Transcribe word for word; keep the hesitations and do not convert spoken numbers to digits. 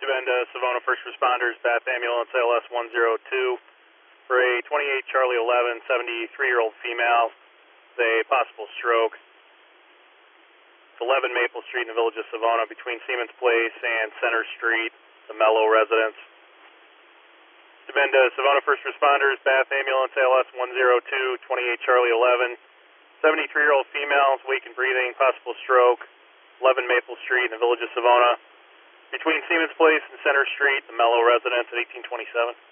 Dubenda, Savona First Responders, Bath Ambulance, A L S one zero two, for a twenty-eight Charlie eleven, seventy-three-year-old female with a possible stroke. It's eleven Maple Street in the village of Savona between Siemens Place and Center Street, the Mellow residence. Dubenda, Savona First Responders, Bath Ambulance, A L S one zero two, twenty-eight Charlie eleven, seventy-three-year-old female, weak and breathing, possible stroke, eleven Maple Street in the village of Savona between Siemens Place and Center Street, the Mellow residence at eighteen twenty-seven.